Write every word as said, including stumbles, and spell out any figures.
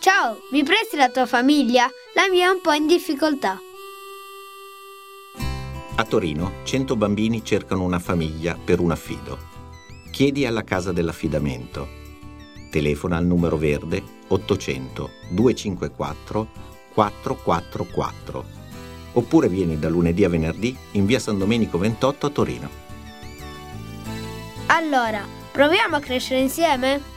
Ciao, mi presti la tua famiglia? La mia è un po' in difficoltà. A Torino, cento bambini cercano una famiglia per un affido. Chiedi alla casa dell'affidamento. Telefona al numero verde ottocento duecentocinquantaquattro quattrocentoquarantaquattro oppure vieni da lunedì a venerdì in via San Domenico ventotto a Torino. Allora, proviamo a crescere insieme?